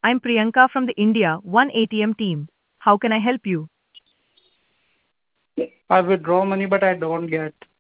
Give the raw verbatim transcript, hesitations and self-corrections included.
I'm Priyanka from the India One A T M team. How can I help you? I withdraw money, but I don't get.